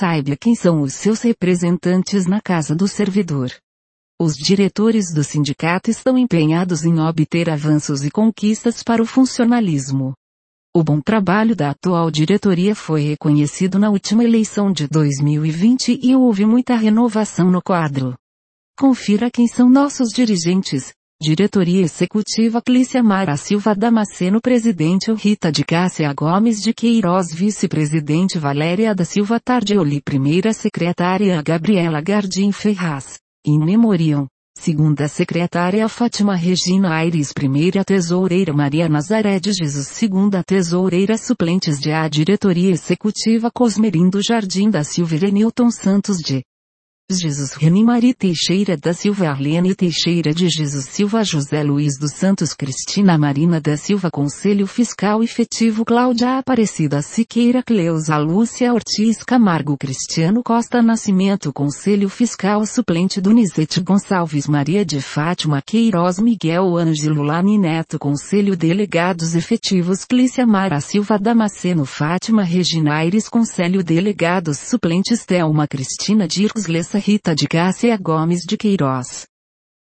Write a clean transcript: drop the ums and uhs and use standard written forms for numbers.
saiba quem são os seus representantes na Casa do Servidor. Os diretores do sindicato estão empenhados em obter avanços e conquistas para o funcionalismo. O bom trabalho da atual diretoria foi reconhecido na última eleição de 2020 e houve muita renovação no quadro. Confira quem são nossos dirigentes. Diretoria Executiva Clícia Mara Silva Damasceno, Presidente Rita de Cássia Gomes de Queiroz, Vice-Presidente Valéria da Silva Tardioli, Primeira Secretária Gabriela Gardim Ferraz, in memoriam. Segunda Secretária Fátima Regina Aires, Primeira Tesoureira Maria Nazaré de Jesus, Segunda Tesoureira Suplentes de A Diretoria Executiva Cosmerindo Jardim da Silva Erenilton Santos de Jesus, Reni Maria Teixeira da Silva, Arlene Teixeira de Jesus Silva, José Luiz dos Santos, Cristina Marina da Silva, Conselho Fiscal Efetivo Cláudia Aparecida Siqueira, Cleusa Lúcia Ortiz Camargo, Cristiano Costa Nascimento, Conselho Fiscal Suplente Donizete Gonçalves, Maria de Fátima Queiroz, Miguel Ângelo Lani Neto, Conselho Delegados Efetivos Clícia Mara Silva Damasceno, Fátima Regina Aires, Conselho Delegados Suplentes Thelma Cristina Dircos Lessa, Rita de Cássia Gomes de Queiroz.